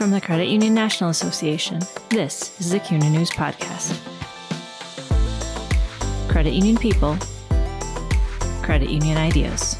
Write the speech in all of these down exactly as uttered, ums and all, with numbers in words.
From the Credit Union National Association, this is the C U N A News Podcast. Credit union people, credit union ideas.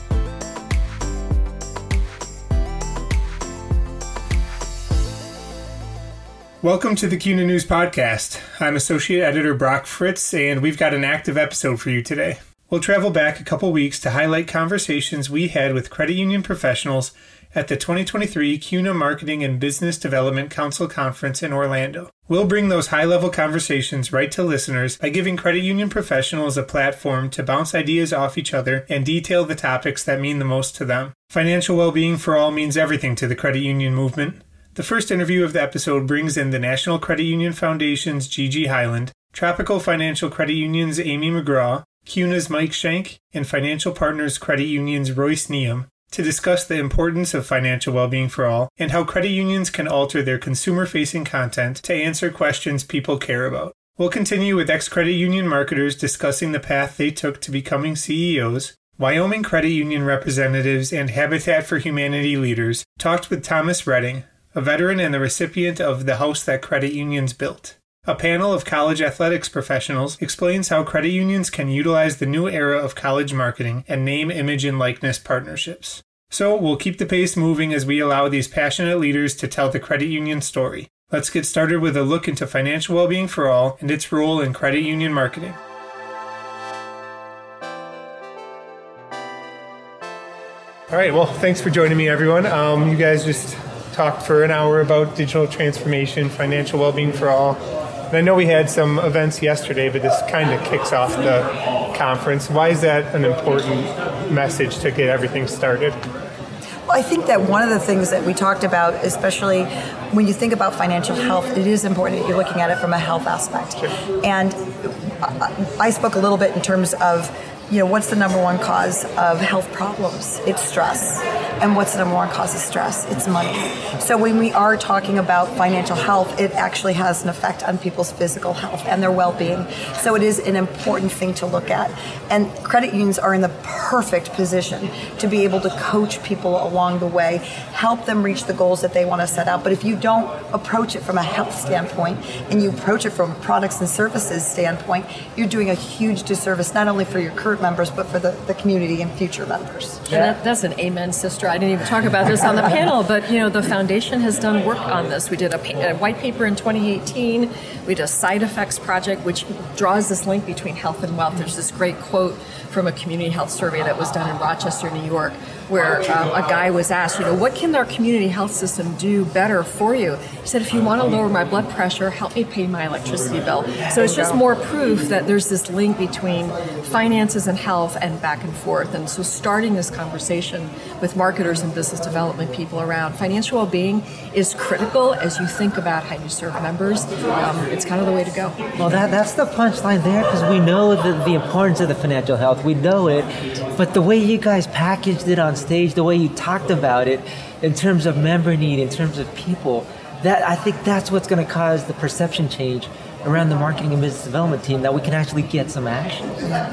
Welcome to the C U N A News Podcast. I'm Associate Editor Brock Fritz, and we've got an active episode for you today. We'll travel back a couple weeks to highlight conversations we had with credit union professionals at the twenty twenty-three C U N A Marketing and Business Development Council Conference in Orlando. We'll bring those high-level conversations right to listeners by giving credit union professionals a platform to bounce ideas off each other and detail the topics that mean the most to them. Financial well-being for all means everything to the credit union movement. The first interview of the episode brings in the National Credit Union Foundation's Gigi Hyland, Tropical Financial Credit Union's Amy McGraw, C U N A's Mike Schenk, and Financial Partners Credit Union's Royce Neum to discuss the importance of financial well-being for all and how credit unions can alter their consumer-facing content to answer questions people care about. We'll continue with ex-credit union marketers discussing the path they took to becoming C E Os. Wyoming credit union representatives and Habitat for Humanity leaders talked with Thomas Redding, a veteran and the recipient of the House That Credit Unions Built. A panel of college athletics professionals explains how credit unions can utilize the new era of college marketing and name, image, and likeness partnerships. So we'll keep the pace moving as we allow these passionate leaders to tell the credit union story. Let's get started with a look into financial well-being for all and its role in credit union marketing. All right, well, thanks for joining me, everyone. Um, you guys just talked for an hour about digital transformation, financial well-being for all. And I know we had some events yesterday, but this kind of kicks off the conference. Why is that an important message to get everything started? Well, I think that one of the things that we talked about, especially when you think about financial health, it is important that you're looking at it from a health aspect. Sure. And I spoke a little bit in terms of, you know, what's the number one cause of health problems? It's stress. And what's the number one cause of stress? It's money. So when we are talking about financial health, it actually has an effect on people's physical health and their well-being. So it is an important thing to look at. And credit unions are in the perfect position to be able to coach people along the way, help them reach the goals that they want to set out. But if you don't approach it from a health standpoint and you approach it from a products and services standpoint, you're doing a huge disservice, not only for your current members, but for the, the community and future members. And that, that's an amen, sister. I didn't even talk about this on the panel, but you know, the foundation has done work on this. We did a, pa- a white paper in twenty eighteen. We did a side effects project, which draws this link between health and wealth. There's this great quote from a community health survey that was done in Rochester, New York, where um, a guy was asked, you know, what can our community health system do better for you? He said, if you want to lower my blood pressure, help me pay my electricity bill. So it's just more proof that there's this link between finances and health and back and forth. And so starting this conversation with marketers and business development people around financial well-being is critical as you think about how you serve members. Um, it's kind of the way to go. Well, that that's the punchline there, because we know the, the importance of the financial health. We know it, but the way you guys packaged it on stage, the way you talked about it in terms of member need, in terms of people, that I think that's what's going to cause the perception change around the marketing and business development team, that we can actually get some action.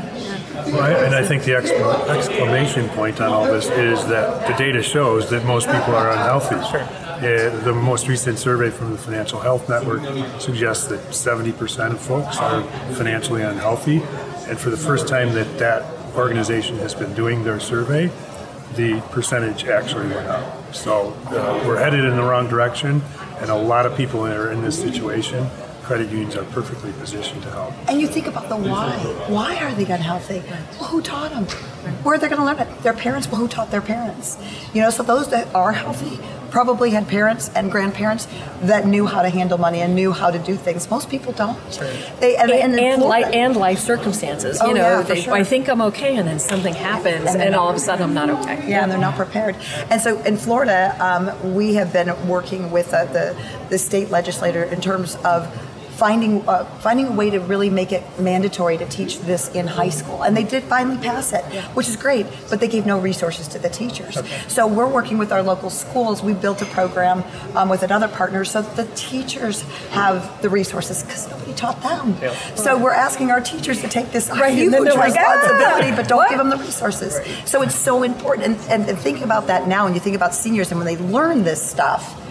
Right, and I think the excla- exclamation point on all this is that the data shows that most people are unhealthy. Sure. Uh, the most recent survey from the Financial Health Network suggests that seventy percent of folks are financially unhealthy. And for the first time that that organization has been doing their survey, the percentage actually went up. So uh, we're headed in the wrong direction, and a lot of people that are in this situation, credit unions are perfectly positioned to help. And you think about the why. Why are they unhealthy? Well, who taught them? Where are they going to learn it? Their parents. Well, who taught their parents? You know, so those that are healthy probably had parents and grandparents that knew how to handle money and knew how to do things. Most people don't. They and and, and, and, li- and life circumstances. Oh, you know, yeah, for they, sure. I think I'm okay, and then something happens, and, and all of a sudden I'm not okay. Yeah, and they're not prepared. And so in Florida, um, we have been working with uh, the the state legislator in terms of finding uh, finding a way to really make it mandatory to teach this in high school. And they did finally pass it, yeah. which is great, but they gave no resources to the teachers. Okay. So we're working with our local schools. We built a program um, with another partner so that the teachers have the resources because nobody taught them. Yeah. So we're asking our teachers to take this right, huge like, responsibility, ah, but don't what? give them the resources. Right. So it's so important. And, and, and think about that now, and you think about seniors, and when they learn this stuff,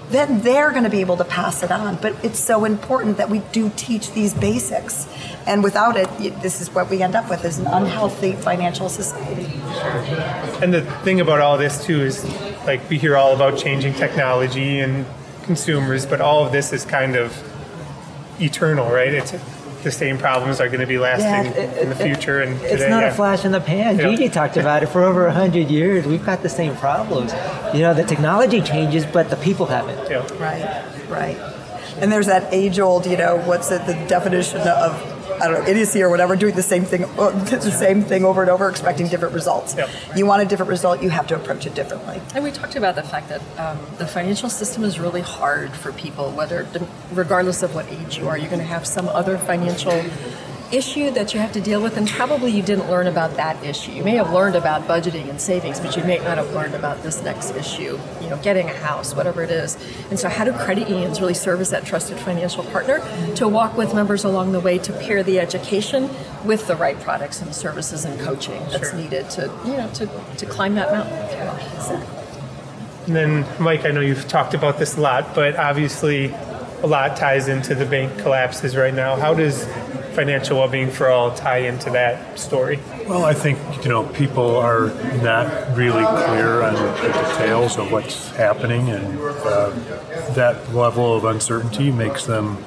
then they're going to be able to pass it on. But it's so important that we do teach these basics. And without it, this is what we end up with, is an unhealthy financial society. And the thing about all this, too, is like we hear all about changing technology and consumers, but all of this is kind of eternal, right? It's the same problems are going to be lasting Yeah, it, in the future. And it's today, not yeah. a flash in the pan. Yeah. Gigi talked about it for over a hundred years. We've got the same problems. You know, the technology changes, but the people haven't. Yeah. Right, right. And there's that age-old, you know, what's it, the definition of, I don't know, idiocy or whatever, doing the same thing, the same thing over and over, expecting different results. Yep. You want a different result, you have to approach it differently. And we talked about the fact that um, the financial system is really hard for people, whether, regardless of what age you are, you're going to have some other financial issue that you have to deal with, and probably you didn't learn about that issue. You may have learned about budgeting and savings, but you may not have learned about this next issue, you know, getting a house, whatever it is. And so how do credit unions really serve as that trusted financial partner to walk with members along the way to pair the education with the right products and services and coaching that's Sure. needed to, you know, to, to climb that mountain, if you will. Exactly. And then, Mike, I know you've talked about this a lot, but obviously a lot ties into the bank collapses right now. How does financial well-being for all tie into that story? Well, I think, you know, people are not really clear on the details of what's happening, and uh, that level of uncertainty makes them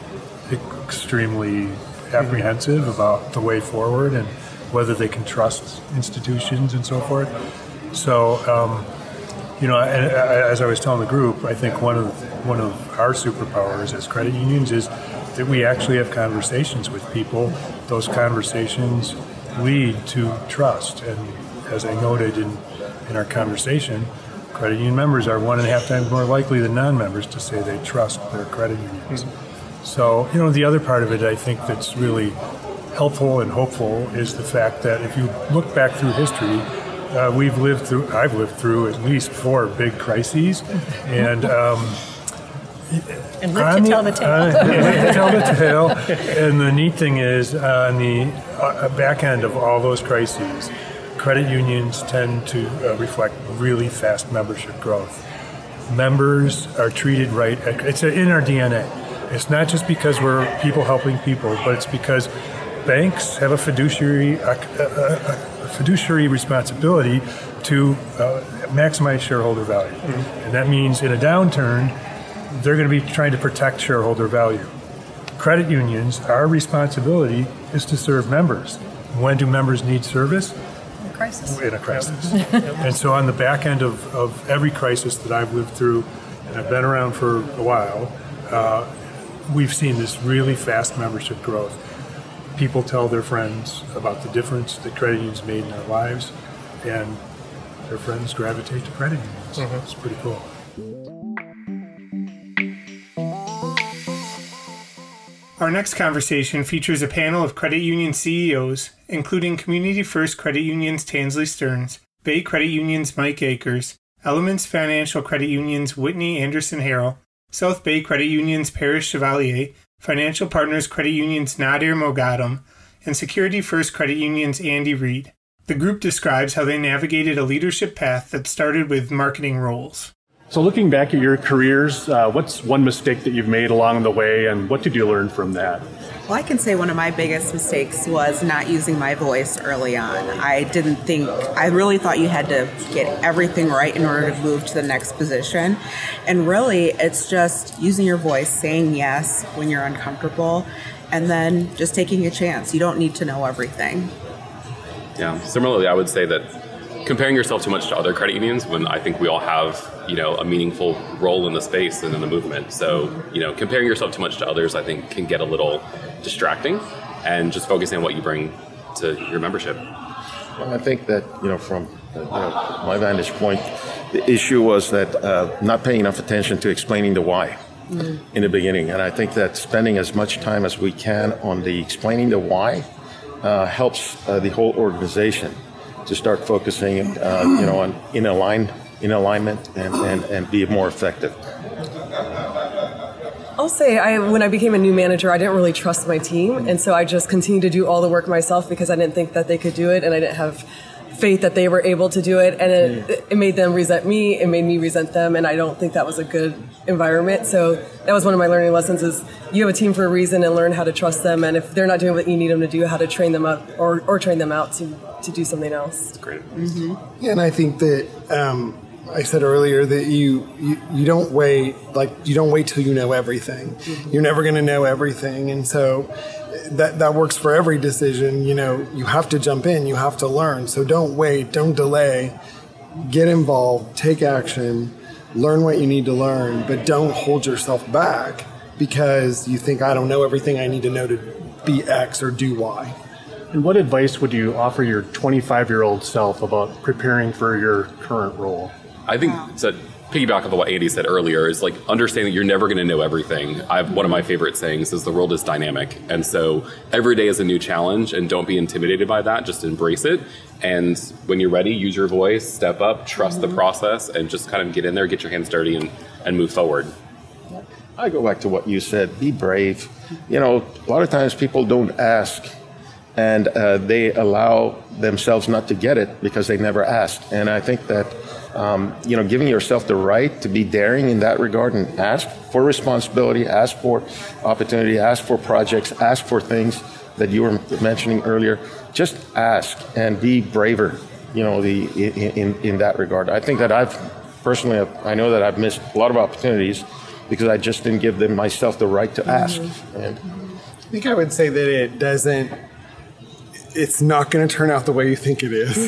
extremely apprehensive about the way forward and whether they can trust institutions and so forth. So, um, you know, and as I was telling the group, I think one of one of our superpowers as credit unions is that we actually have conversations with people. Those conversations lead to trust. And as I noted in, in our conversation, credit union members are one and a half times more likely than non-members to say they trust their credit unions. Mm-hmm. So, you know, the other part of it I think that's really helpful and hopeful is the fact that if you look back through history, uh, we've lived through, I've lived through at least four big crises. And um, And live to tell the tale. Uh, live to tell the tale. And the neat thing is, uh, on the uh, back end of all those crises, credit unions tend to uh, reflect really fast membership growth. Members are treated right. It's in our D N A. It's not just because we're people helping people, but it's because banks have a fiduciary a, a, a fiduciary responsibility to uh, maximize shareholder value. Mm-hmm. And that means in a downturn, they're going to be trying to protect shareholder value. Credit unions, our responsibility is to serve members. When do members need service? In a crisis. In a crisis. And so on the back end of, of every crisis that I've lived through, and I've been around for a while, uh, we've seen this really fast membership growth. People tell their friends about the difference that credit unions made in their lives, and their friends gravitate to credit unions. Mm-hmm. It's pretty cool. Our next conversation features a panel of credit union C E Os, including Community First Credit Union's Tansley Stearns, Bay Credit Union's Mike Akers, Elements Financial Credit Union's Whitney Anderson Harrell, South Bay Credit Union's Parrish Chevalier, Financial Partners Credit Union's Nadir Mogadam, and Security First Credit Union's Andy Reed. The group describes how they navigated a leadership path that started with marketing roles. So looking back at your careers, uh, what's one mistake that you've made along the way, and what did you learn from that? Well, I can say one of my biggest mistakes was not using my voice early on. I didn't think, I really thought you had to get everything right in order to move to the next position. And really, it's just using your voice, saying yes when you're uncomfortable, and then just taking a chance. You don't need to know everything. Yeah, similarly, I would say that comparing yourself too much to other credit unions, when I think we all have, you know, a meaningful role in the space and in the movement. So, you know, comparing yourself too much to others, I think, can get a little distracting, and just focusing on what you bring to your membership. Well, I think that, you know, from uh, you know, my vantage point, the issue was that uh, not paying enough attention to explaining the why mm. in the beginning. And I think that spending as much time as we can on the explaining the why uh, helps uh, the whole organization to start focusing, uh, you know, on in align, in alignment, and, and, and be more effective. I'll say I, when I became a new manager, I didn't really trust my team, and so I just continued to do all the work myself because I didn't think that they could do it, and I didn't have faith that they were able to do it, and it, it made them resent me, it made me resent them, and I don't think that was a good environment. So that was one of my learning lessons, is you have a team for a reason, and learn how to trust them, and if they're not doing what you need them to do, how to train them up or, or train them out to, to do something else. That's great. Mm-hmm. Yeah, and I think that um, I said earlier that you, you you don't wait, like you don't wait till you know everything. Mm-hmm. You're never going to know everything, and so that that works for every decision. You know, you have to jump in, you have to learn. So don't wait, don't delay. Get involved, take action, learn what you need to learn, but don't hold yourself back because you think, I don't know everything I need to know to be X or do Y. And what advice would you offer your twenty-five-year-old self about preparing for your current role? I think to piggyback on what Andy said earlier is like understanding you're never going to know everything. I've, one of my favorite sayings is the world is dynamic. And so every day is a new challenge, and don't be intimidated by that. Just embrace it. And when you're ready, use your voice, step up, trust mm-hmm. the process, and just kind of get in there, get your hands dirty, and, and move forward. I go back to what you said, be brave. You know, a lot of times people don't ask, and uh, they allow themselves not to get it because they never asked. And I think that Um, you know, giving yourself the right to be daring in that regard and ask for responsibility, ask for opportunity, ask for projects, ask for things that you were mentioning earlier. Just ask and be braver, you know, the in, in, in that regard. I think that I've personally, I know that I've missed a lot of opportunities because I just didn't give them myself the right to ask. Mm-hmm. And I think I would say that it doesn't, it's not going to turn out the way you think it is.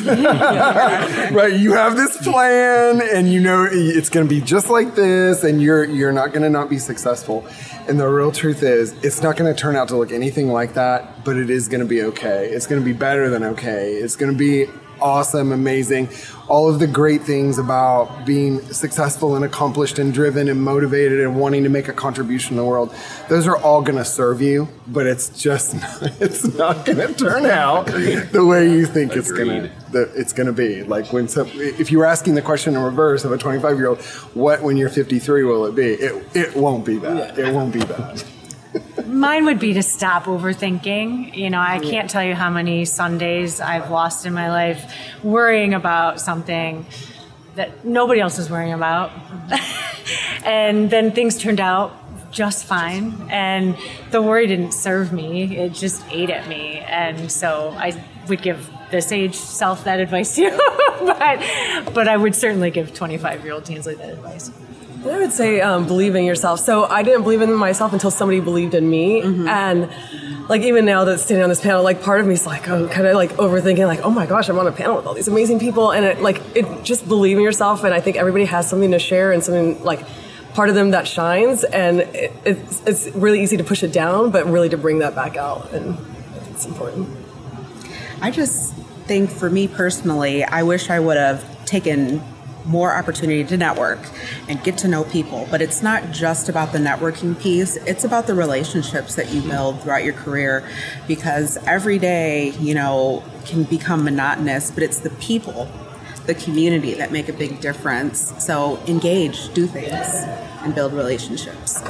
Right? You have this plan and you know it's going to be just like this, and you're you're not going to not be successful. And the real truth is it's not going to turn out to look anything like that, but it is going to be okay. It's going to be better than okay. It's going to be awesome, amazing. All of the great things about being successful and accomplished and driven and motivated and wanting to make a contribution to the world, those are all going to serve you, but it's just not, it's not going to turn out the way you think Agreed. it's going to it's going to be. Like when some, if you were asking the question in reverse of a twenty-five-year-old, what when you're fifty-three will it be? It it won't be that. It won't be that. Mine would be to stop overthinking. You know, I can't tell you how many Sundays I've lost in my life worrying about something that nobody else is worrying about. And then things turned out just fine. And the worry didn't serve me. It just ate at me. And so I would give this age self that advice too. but, but I would certainly give twenty-five-year-old Tinsley that advice. I would say um, believe in yourself. So I didn't believe in myself until somebody believed in me. Mm-hmm. And like even now that standing on this panel, like part of me is like, oh, kind of like overthinking, like, oh my gosh, I'm on a panel with all these amazing people. And it, like, it just believe in yourself. And I think everybody has something to share and something like part of them that shines. And it, it's, it's really easy to push it down, but really to bring that back out. And I think it's important. I just think for me personally, I wish I would have taken more opportunity to network and get to know people. But it's not just about the networking piece. It's about the relationships that you build throughout your career, because every day, you know, can become monotonous, but it's the people, the community that make a big difference. So engage, do things, and build relationships.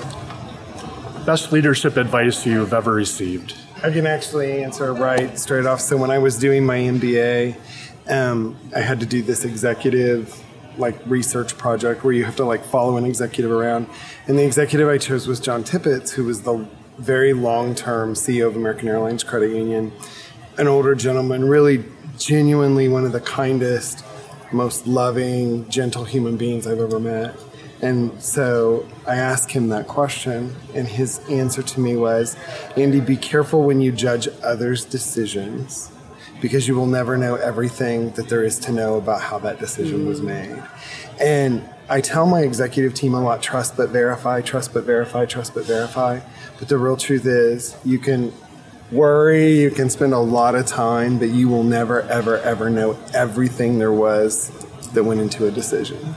Best leadership advice you've ever received? I can actually answer right straight off. So when I was doing my M B A, um, I had to do this executive like research project where you have to like follow an executive around. And the executive I chose was John Tippett, who was the very long-term C E O of American Airlines Credit Union, an older gentleman, really genuinely one of the kindest, most loving, gentle human beings I've ever met. And so I asked him that question, and his answer to me was, Andy, be careful when you judge others' decisions, because you will never know everything that there is to know about how that decision was made. And I tell my executive team a lot, trust but verify, trust but verify, trust but verify. But the real truth is you can worry, you can spend a lot of time, but you will never, ever, ever know everything there was that went into a decision.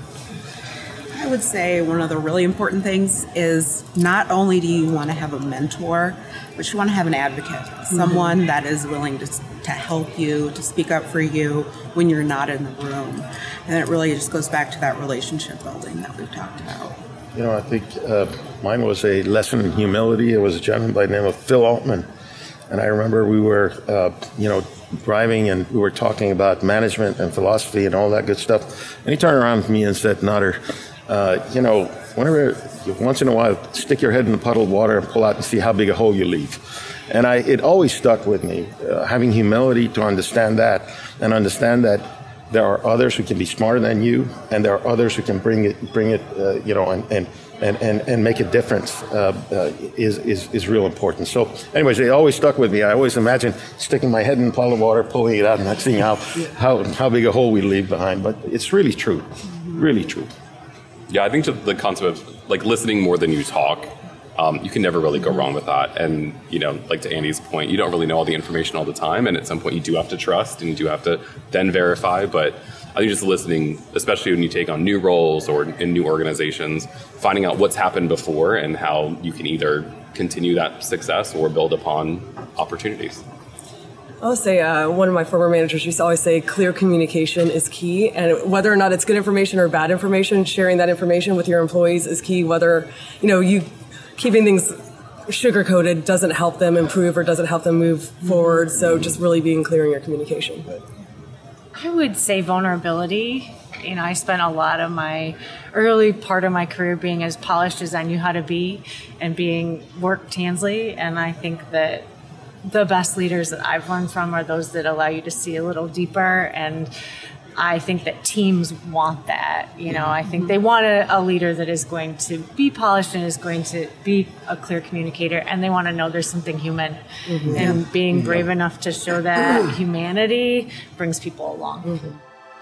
I would say one of the really important things is not only do you want to have a mentor, but you want to have an advocate, mm-hmm. someone that is willing to to help you, to speak up for you when you're not in the room. And it really just goes back to that relationship building that we've talked about. You know, I think uh, mine was a lesson in humility. It was a gentleman by the name of Phil Altman. And I remember we were, uh, you know, driving, and we were talking about management and philosophy and all that good stuff. And he turned around to me and said, Nutter, uh, you know, whenever, once in a while, stick your head in a puddle of water and pull out and see how big a hole you leave. And I, it always stuck with me, uh, having humility to understand that and understand that there are others who can be smarter than you, and there are others who can bring it, bring it, uh, you know, and, and, and, and, and make a difference uh, uh, is, is, is real important. So anyways, it always stuck with me. I always imagined sticking my head in a puddle of water, pulling it out, and not seeing how, how, how big a hole we leave behind. But it's really true, really true. Yeah, I think just the concept of like listening more than you talk, um, you can never really go wrong with that. And, you know, like to Andy's point, you don't really know all the information all the time. And at some point you do have to trust and you do have to then verify. But I think just listening, especially when you take on new roles or in new organizations, finding out what's happened before and how you can either continue that success or build upon opportunities. I would say uh, one of my former managers used to always say clear communication is key, and whether or not it's good information or bad information, sharing that information with your employees is key. Whether, you know, you keeping things sugar-coated doesn't help them improve or doesn't help them move forward, so just really being clear in your communication. I would say vulnerability. You know, I spent a lot of my early part of my career being as polished as I knew how to be and being work Tansley, and I think that the best leaders that I've learned from are those that allow you to see a little deeper, and I think that teams want that. You know, I think they want a, a leader that is going to be polished and is going to be a clear communicator, and they want to know there's something human. Mm-hmm. And being brave enough to show that humanity brings people along. Mm-hmm.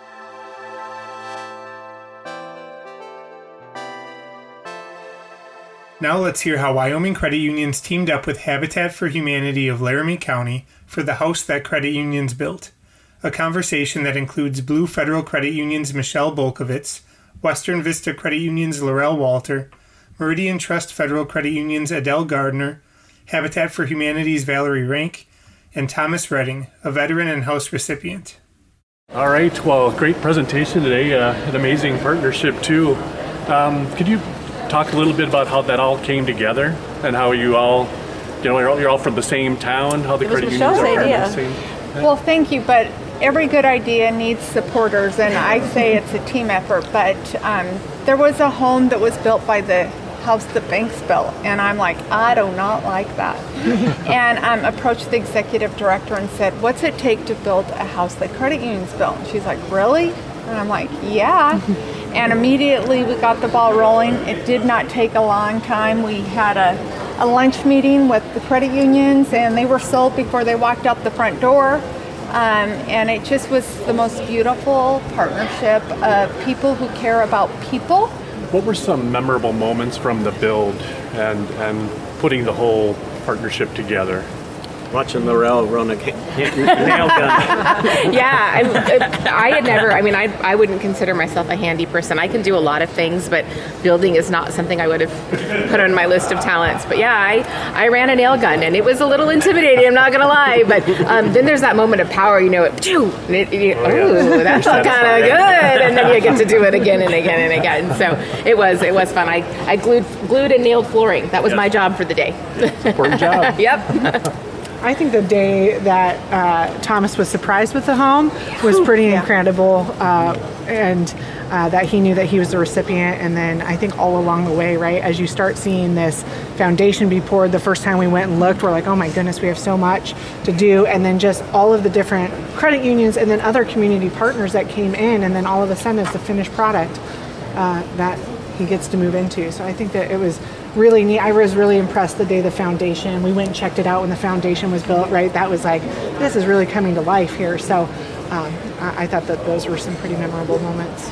Now let's hear how Wyoming Credit Unions teamed up with Habitat for Humanity of Laramie County for the house that credit unions built. A conversation that includes Blue Federal Credit Union's Michelle Bolkovitz, Western Vista Credit Union's Laurel Walter, Meridian Trust Federal Credit Union's Adele Gardner, Habitat for Humanity's Valerie Rank, and Thomas Redding, a veteran and house recipient. All right, well, great presentation today, uh, an amazing partnership too. Um, could you talk a little bit about how that all came together and how you all, you know, you're all, you're all from the same town, how the credit unions are from the same. Well, thank you, but every good idea needs supporters, and I say it's a team effort, but um, there was a home that was built by the house the banks built, and I'm like, I do not like that. And um, approached the executive director and said, what's it take to build a house that credit unions built? And she's like, really? And I'm like, yeah. And immediately we got the ball rolling. It did not take a long time. We had a, a lunch meeting with the credit unions, and they were sold before they walked out the front door. Um, and it just was the most beautiful partnership of people who care about people. What were some memorable moments from the build and, and putting the whole partnership together? Watching Laurel run a nail gun. Yeah, I, I had never, I mean, I, I wouldn't consider myself a handy person. I can do a lot of things, but building is not something I would have put on my list of talents. But yeah, I, I ran a nail gun, and it was a little intimidating, I'm not going to lie. But um, then there's that moment of power, you know, it, and it, you, oh, ooh, that felt kind of good. And then you get to do it again and again and again. So it was it was fun. I, I glued, glued and nailed flooring. That was yes. my job for the day. Important job. Yep. I think the day that uh, Thomas was surprised with the home was pretty yeah. incredible, uh, and uh, that he knew that he was the recipient. And then I think all along the way, right, as you start seeing this foundation be poured, the first time we went and looked, we're like, oh my goodness, we have so much to do. And then just all of the different credit unions and then other community partners that came in, and then all of a sudden it's the finished product uh, that he gets to move into. So I think that it was really neat. I was really impressed the day the foundation, we went and checked it out when the foundation was built, right? That was like, this is really coming to life here. So um, I, I thought that those were some pretty memorable moments.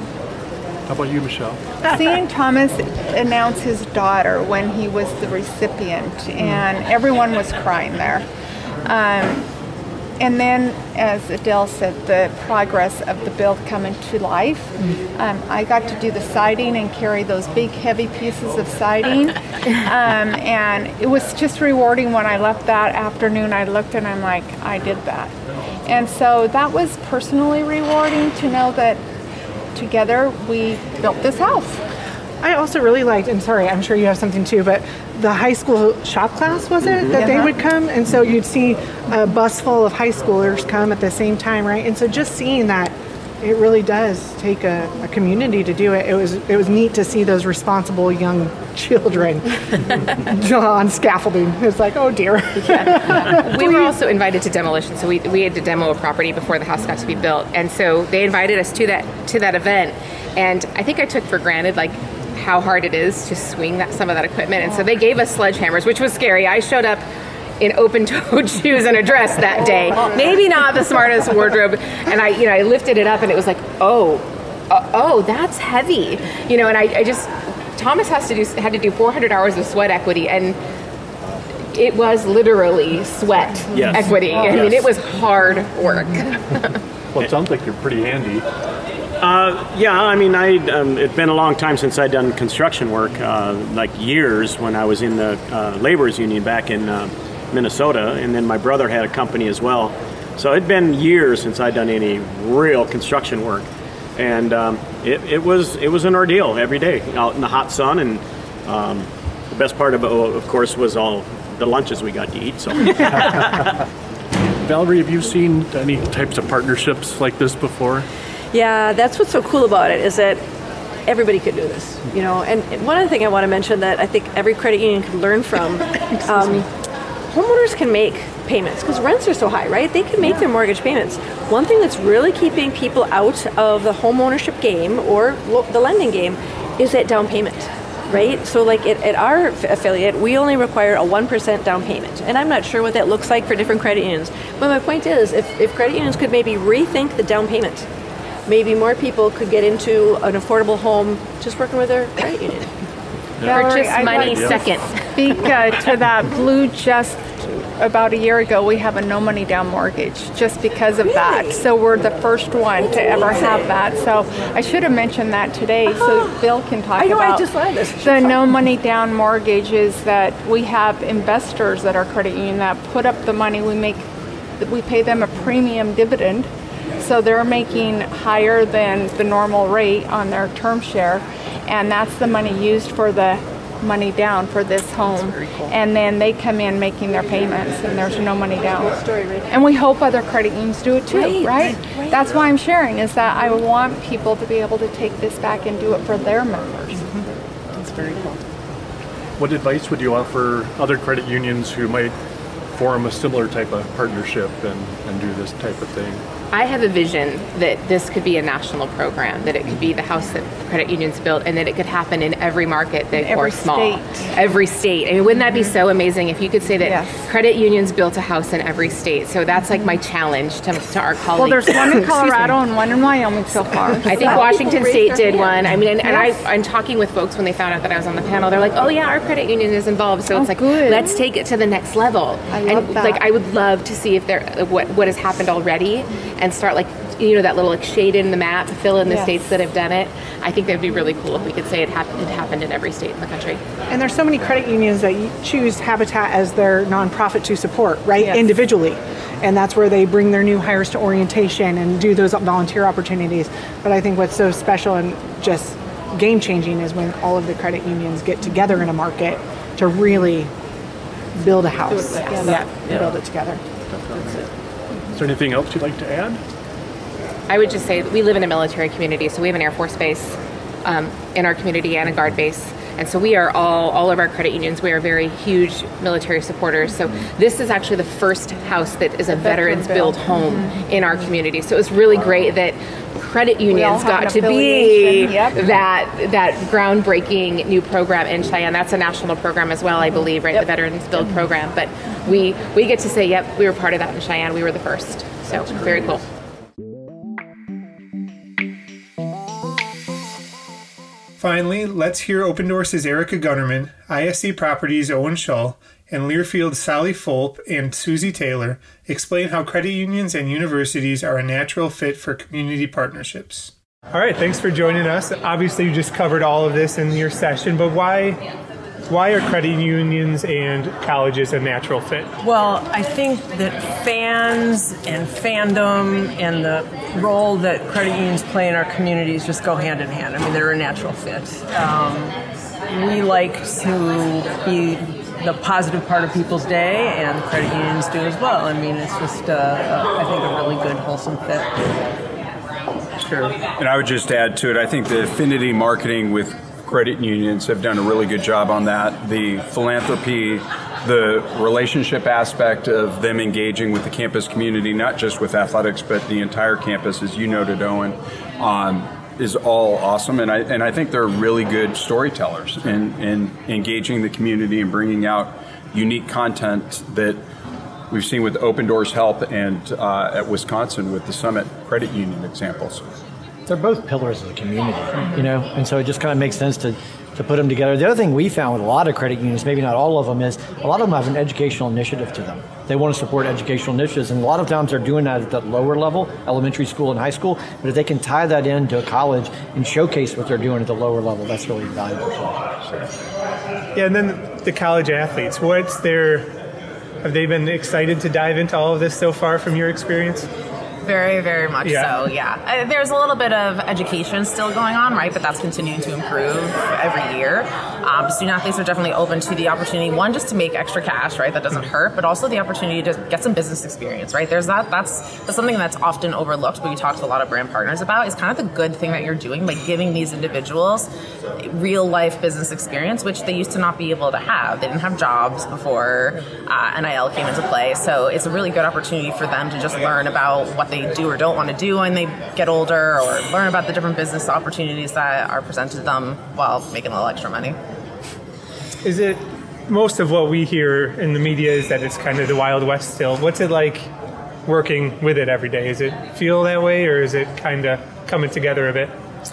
How about you, Michelle? Seeing Thomas announce his daughter when he was the recipient, and everyone was crying there. Um, And then, as Adele said, the progress of the build coming to life. Um, I got to do the siding and carry those big, heavy pieces of siding. Um, and it was just rewarding when I left that afternoon. I looked and I'm like, I did that. And so that was personally rewarding to know that together we built this house. I also really liked, and sorry, I'm sure you have something too, but the high school shop class, was it, that they would come? And so you'd see a bus full of high schoolers come at the same time, right? And so just seeing that, it really does take a, a community to do it. It was it was neat to see those responsible young children on scaffolding. It's like, oh dear. Yeah. We were also invited to demolition, so we, we had to demo a property before the house got to be built, and so they invited us to that to that event. And I think I took for granted like how hard it is to swing that some of that equipment, and so they gave us sledgehammers, which was scary. I showed up in open-toed shoes and a dress that day. Maybe not the smartest wardrobe. And I, you know, I lifted it up and it was like, oh, uh, oh, that's heavy. You know, and I, I just, Thomas has to do, had to do four hundred hours of sweat equity, and it was literally sweat yes. equity. Oh, I yes. mean, it was hard work. Well, it sounds like you're pretty handy. Uh, yeah, I mean, I um, it's been a long time since I'd done construction work, uh, like years when I was in the uh, laborers union back in uh, Minnesota, and then my brother had a company as well. So it'd been years since I'd done any real construction work, and um, it, it was it was an ordeal every day out in the hot sun. And um, the best part of it, of course, was all the lunches we got to eat. So, Valerie, have you seen any types of partnerships like this before? Yeah, that's what's so cool about it, is that everybody could do this, you know. And one other thing I want to mention that I think every credit union can learn from. um, Homeowners can make payments because rents are so high, right? They can make their mortgage payments. One thing that's really keeping people out of the home ownership game or lo- the lending game is that down payment, right? So like at, at our f- affiliate, we only require a one percent down payment. And I'm not sure what that looks like for different credit unions. But my point is, if, if credit unions could maybe rethink the down payment, maybe more people could get into an affordable home just working with their credit union. Purchase I'd money like to second. Speak uh, to that. Blue just about a year ago, we have a no money down mortgage just because of that. So we're the first one to ever have that. So I should have mentioned that today, so Bill can talk I know, I about just learned this. the no money down mortgages that we have investors at our credit union that put up the money. We make, we pay them a premium dividend. So they're making higher than the normal rate on their term share, and that's the money used for the money down for this home. Cool. And then they come in making their payments, and there's no money down. And we hope other credit unions do it too, right? right? right. That's why I'm sharing, is that I want people to be able to take this back and do it for their members. Mm-hmm. That's very cool. What advice would you offer other credit unions who might form a similar type of partnership and, and do this type of thing? I have a vision that this could be a national program, that it could be the house that credit unions built, and that it could happen in every market, big every or small. State. Every state. I mean, wouldn't that be so amazing if you could say that yes. credit unions built a house in every state? So that's like my challenge to, to our colleagues. Well, there's one in Colorado and one in Wyoming so far. I think Washington State did one. I mean, and, and yes. I, I'm talking with folks when they found out that I was on the panel. They're like, oh yeah, our credit union is involved. So oh, it's like, good. let's take it to the next level. I love and that. like, I would love to see if there what what has happened already, and start like, you know, that little like shade in the map, fill in the yes. states that have done it. I think that would be really cool if we could say it happened, it happened in every state in the country. And there's so many credit unions that choose Habitat as their nonprofit to support, right? Yes. Individually. And that's where they bring their new hires to orientation and do those volunteer opportunities. But I think what's so special and just game changing is when all of the credit unions get together in a market to really build a house. Yeah, yeah, yeah. build it together. That's it. Is there anything else you'd like to add? I would just say that we live in a military community, so we have an Air Force base um, in our community and a Guard base. And so we are all, all of our credit unions, we are very huge military supporters. So this is actually the first house that is a veterans build home mm-hmm. in our community. So it was really great that credit unions got to be yep. that that groundbreaking new program in Cheyenne. That's a national program as well, I believe, right? Yep. The Veterans Build yep. program. But we, we get to say, yep, we were part of that in Cheyenne. We were the first. So very cool. Finally, let's hear Open Doors' Erica Gunnerman, I S C Properties' Owen Shull, and Learfield's Sally Fulp and Susie Taylor explain how credit unions and universities are a natural fit for community partnerships. All right, thanks for joining us. Obviously, you just covered all of this in your session, but why Why are credit unions and colleges a natural fit? Well, I think that fans and fandom and the role that credit unions play in our communities just go hand in hand. I mean, they're a natural fit. Um, we like to be the positive part of people's day, and credit unions do as well. I mean, it's just, uh, uh, I think, a really good, wholesome fit. Sure. And I would just add to it, I think the affinity marketing with credit unions have done a really good job on that. The philanthropy, the relationship aspect of them engaging with the campus community, not just with athletics, but the entire campus, as you noted, Owen, um, is all awesome. And I and I think they're really good storytellers in, in engaging the community and bringing out unique content that we've seen with Open Doors Help and uh, at Wisconsin with the Summit Credit Union examples. They're both pillars of the community, you know, and so it just kind of makes sense to, to put them together. The other thing we found with a lot of credit unions, maybe not all of them, is a lot of them have an educational initiative to them. They want to support educational initiatives, and a lot of times they're doing that at the lower level, elementary school and high school, but if they can tie that into a college and showcase what they're doing at the lower level, that's really valuable to them. So. Yeah, and then the college athletes, what's their, have they been excited to dive into all of this so far from your experience? Very, very much Yeah. so, yeah. Uh, there's a little bit of education still going on, right? But that's continuing to improve every year. Um, student athletes are definitely open to the opportunity, one, just to make extra cash, right? That doesn't hurt, but also the opportunity to get some business experience, right? There's that, that's, that's something that's often overlooked, but we talk to a lot of brand partners about, is kind of the good thing that you're doing, like giving these individuals real life business experience, which they used to not be able to have. They didn't have jobs before uh, N I L came into play. So it's a really good opportunity for them to just learn about what they do or don't want to do when they get older, or learn about the different business opportunities that are presented to them while making a little extra money. Is it, most of what we hear in the media is that it's kind of the Wild West still. What's it like working with it every day? Does it feel that way, or is it kind of coming together a bit?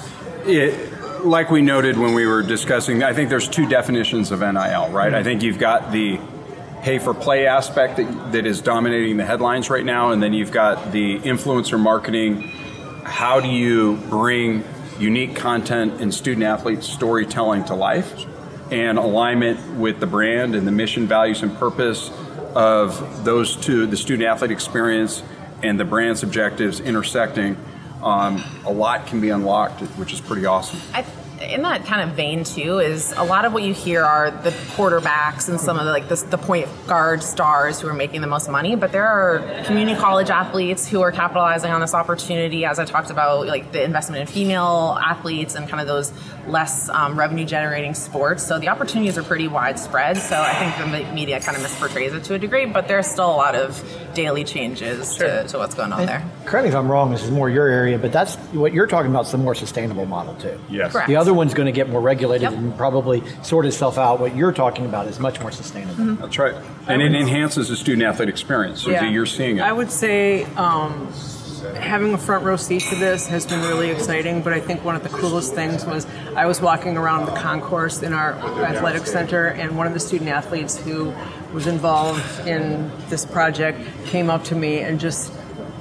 It, like we noted when we were discussing, I think there's two definitions of N I L, right? Mm-hmm. I think you've got the pay-for-play aspect that, that is dominating the headlines right now, and then you've got the influencer marketing. How do you bring unique content and student-athlete storytelling to life, and alignment with the brand and the mission, values, and purpose of those two, the student-athlete experience and the brand's objectives intersecting? Um, a lot can be unlocked, which is pretty awesome. I, in that kind of vein too, is a lot of what you hear are the quarterbacks and some of the like the, the point guard stars who are making the most money, but there are community college athletes who are capitalizing on this opportunity, as I talked about, like the investment in female athletes and kind of those less um, revenue generating sports. So the opportunities are pretty widespread. So I think the media kind of misportrays it to a degree, but there's still a lot of daily changes sure. to, to what's going on and there. Correct me if I'm wrong, this is more your area, but that's what you're talking about is the more sustainable model too. Yes. Correct. The other one's going to get more regulated Yep. and probably sort itself out. What you're talking about is much more sustainable. Mm-hmm. That's right. And it enhances the student-athlete experience. So Yeah. you're seeing it. I would say um, having a front row seat to this has been really exciting, but I think one of the coolest things was I was walking around the concourse in our athletic center, and one of the student athletes who was involved in this project came up to me and just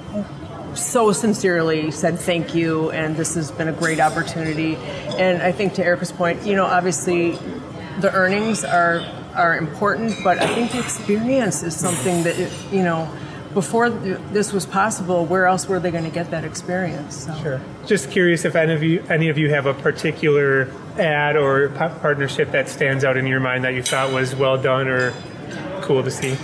so sincerely said thank you, and this has been a great opportunity. And I think to Erica's point, you know, obviously the earnings are are important, but I think the experience is something that, it, you know, before th- this was possible, where else were they going to get that experience? So. Sure. Just curious if any of you any of you have a particular ad or p- partnership that stands out in your mind that you thought was well done or cool to see.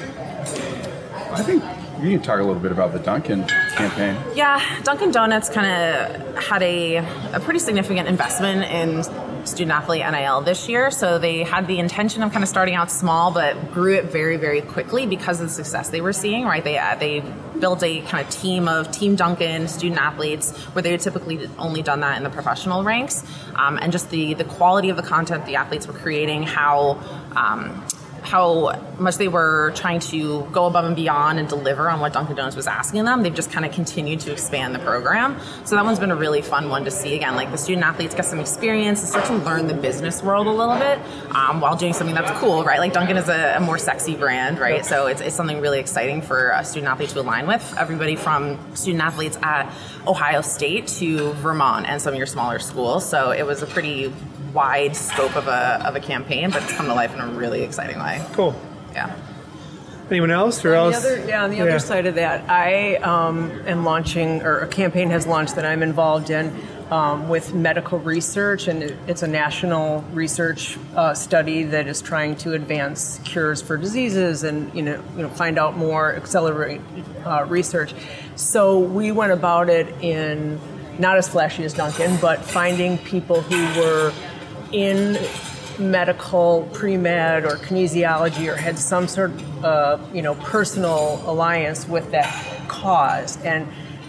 I think you can talk a little bit about the Dunkin' campaign. Yeah, Dunkin' Donuts kind of had a, a pretty significant investment in student-athlete N I L this year. So they had the intention of kind of starting out small, but grew it very, very quickly because of the success they were seeing, right? They uh, they built a kind of team of Team Dunkin' student-athletes where they had typically only done that in the professional ranks. Um, and just the, the quality of the content the athletes were creating, how... Um, how much they were trying to go above and beyond and deliver on what Dunkin' Donuts was asking them. They've just kind of continued to expand the program. So that one's been a really fun one to see. Again, like the student athletes get some experience and start to learn the business world a little bit um, while doing something that's cool, right? Like Dunkin' is a, a more sexy brand, right? So it's, it's something really exciting for a student athlete to align with. Everybody from student athletes at Ohio State to Vermont and some of your smaller schools. So it was a pretty wide scope of a of a campaign, but it's come to life in a really exciting way. Cool. Yeah. Anyone else or on else? The other, yeah, on the yeah. other side of that, I um, am launching, or a campaign has launched that I'm involved in um, with medical research, and it, it's a national research uh, study that is trying to advance cures for diseases and you know, you know find out more, accelerate uh, research. So we went about it in not as flashy as Duncan, but finding people who were in medical, pre-med, or kinesiology, or had some sort of, uh, you know, personal alliance with that cause. And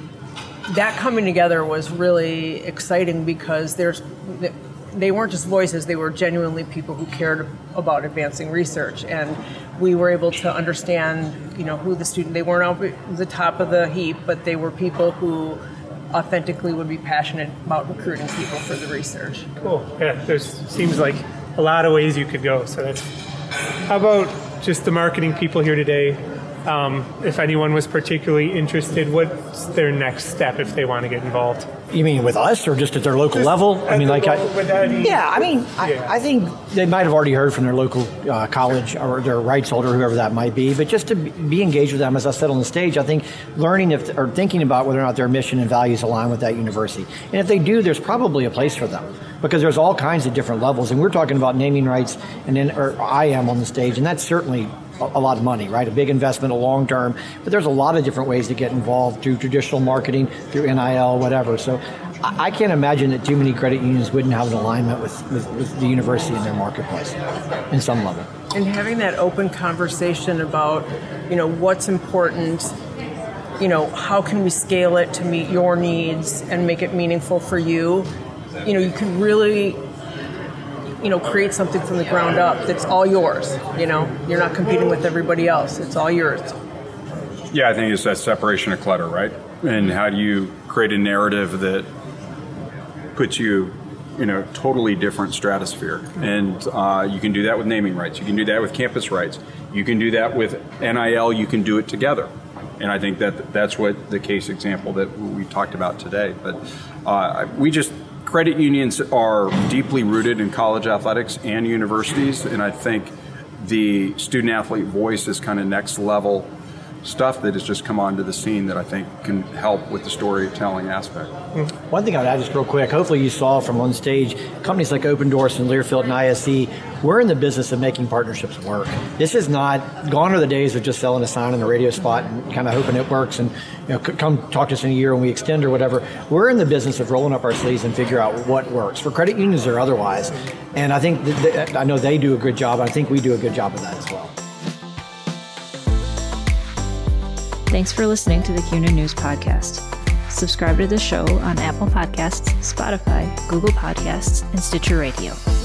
that coming together was really exciting because there's, they weren't just voices, they were genuinely people who cared about advancing research. And we were able to understand, you know, who the student, they weren't over the top of the heap, but they were people who authentically would be passionate about recruiting people for the research. Cool. Yeah, there seems like a lot of ways you could go. So that's. How about just the marketing people here today? Um, if anyone was particularly interested, what's their next step if they want to get involved? You mean with us, or just at their local Just level? I mean, like, I, any, yeah. I mean, yeah. I, I think they might have already heard from their local uh, college or their rights holder, whoever that might be. But just to be engaged with them, as I said on the stage, I think learning if or thinking about whether or not their mission and values align with that university, and if they do, there's probably a place for them. Because there's all kinds of different levels, and we're talking about naming rights, and then, or I am on the stage, and that's certainly a, a lot of money, right? A big investment, a long term. But there's a lot of different ways to get involved through traditional marketing, through N I L, whatever. So I, I can't imagine that too many credit unions wouldn't have an alignment with, with, with the university in their marketplace, in some level. And having that open conversation about, you know, what's important. You know, how can we scale it to meet your needs and make it meaningful for you? You know, you can really, you know, create something from the ground up that's all yours. You know, you're not competing with everybody else. It's all yours. Yeah, I think it's that separation of clutter, right? And how do you create a narrative that puts you in a totally different stratosphere? And uh, you can do that with naming rights. You can do that with campus rights. You can do that with N I L. You can do it together. And I think that that's what the case example that we talked about today. But uh, we just, credit unions are deeply rooted in college athletics and universities. And I think the student athlete voice is kind of next level stuff that has just come onto the scene that I think can help with the storytelling aspect. One thing I'd add just real quick, hopefully you saw from on stage, companies like Opendorse and Learfield and I S E, we're in the business of making partnerships work. This is not, gone are the days of just selling a sign in a radio spot and kind of hoping it works and, you know, come talk to us in a year when we extend or whatever. We're in the business of rolling up our sleeves and figure out what works for credit unions or otherwise. And I think, th- th- I know they do a good job. I think we do a good job of that as well. Thanks for listening to the C U N A News Podcast. Subscribe to the show on Apple Podcasts, Spotify, Google Podcasts, and Stitcher Radio.